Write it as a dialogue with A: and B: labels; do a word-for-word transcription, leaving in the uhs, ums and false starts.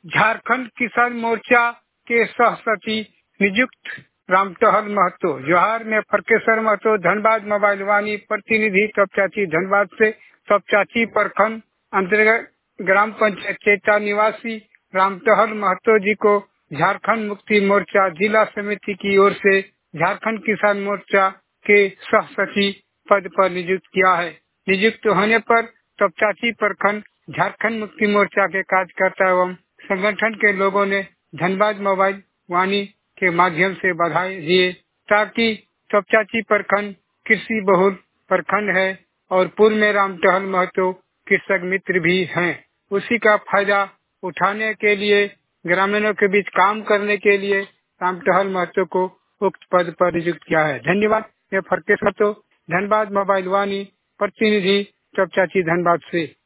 A: झारखंड किसान मोर्चा के सह सचिव नियुक्त रामटहल महतो। जोहार में फरकेश्वर महतो धनबाद मोबाइल वाणी प्रतिनिधि तपचाची धनबाद से। तपचाची प्रखंड अंतर्गत ग्राम पंचायत चेता निवासी रामटहल महतो जी को झारखंड मुक्ति मोर्चा जिला समिति की ओर से झारखंड किसान मोर्चा के सह सचिव पद पर नियुक्त किया है। नियुक्त होने पर तपचाची प्रखंड झारखंड मुक्ति मोर्चा के कार्यकर्ता एवं संगठन के लोगों ने धनबाद मोबाइल वाणी के माध्यम से बधाई दिए, ताकि तपचाची प्रखंड कृषि बहुल प्रखंड है और पूर्व में रामटहल महतो कृषक मित्र भी हैं। उसी का फायदा उठाने के लिए ग्रामीणों के बीच काम करने के लिए रामटहल महतो को उक्त पद पर नियुक्त किया है। धन्यवाद। मैं फरकेश्वर महतो धनबाद मोबाइल वाणी प्रतिनिधि तपचाची धनबाद से।